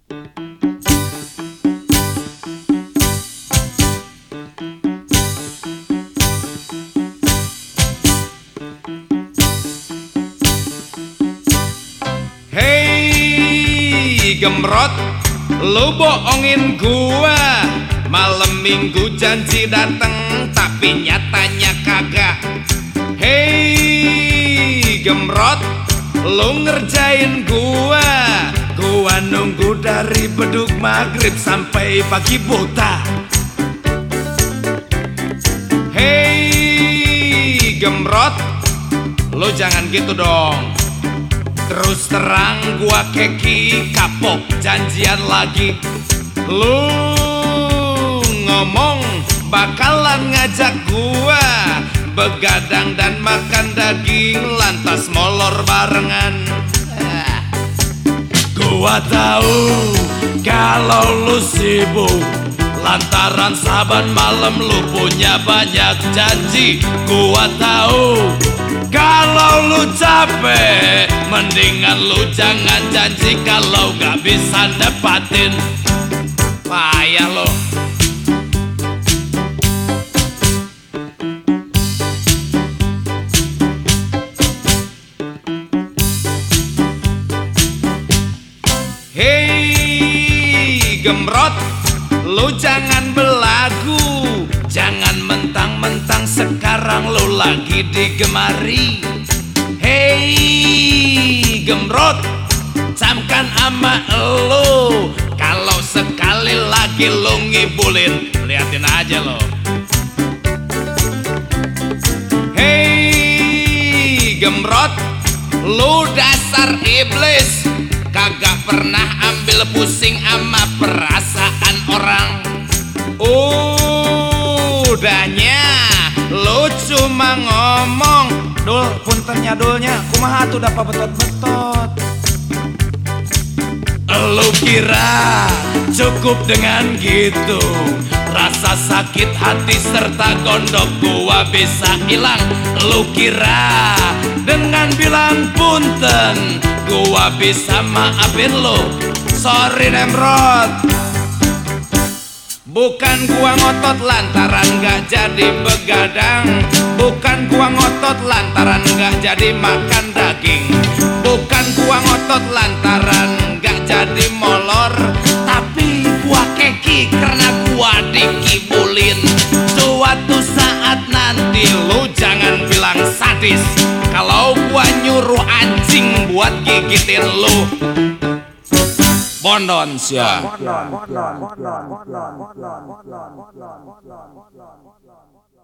Hei gemrot, lu bohongin gua. Malam minggu janji dateng, tapi nyatanya kagak. Hei gemrot, lu ngerjain gua. Gua nunggu dari beduk maghrib sampai pagi buta. Hei gemrot, lu jangan gitu dong. Terus terang gua keki kapok janjian lagi. Lu ngomong bakalan ngajak gua begadang dan makan daging, lantas molor barengan. Gua tahu kalau lu sibuk lantaran saban malam lu punya banyak janji. Gua tahu kalau lu capek, mendingan lu jangan janji kalau gak bisa nepatin. Payah lo. Hei gemrot, lu jangan belagu. Jangan mentang-mentang sekarang lu lagi digemari. Hei gemrot, camkan ama lu. Kalau sekali lagi lu ngibulin, liatin aja lo. Hei gemrot, lu dasar iblis, kagak pernah ambil pusing ama perasaan orang. Udahnya lu cuma ngomong. Dul, puntennya dulnya, kumaha tuh dapat betot-betot. Lu kira cukup dengan gitu? Rasa sakit hati serta gondok gua bisa hilang. Lu kira dengan bilang punten gua bisa maafin lu? Sorry Nemrod. Bukan gua ngotot lantaran gak jadi begadang. Bukan gua ngotot lantaran gak jadi makan daging. Bukan gua ngotot lantaran gak jadi molor. Tapi gua keki karena gua dikibulin. Suatu saat nanti lu jangan bilang sadis kalau gua nyuruh anjing buat gigitin lu. Bondon sia.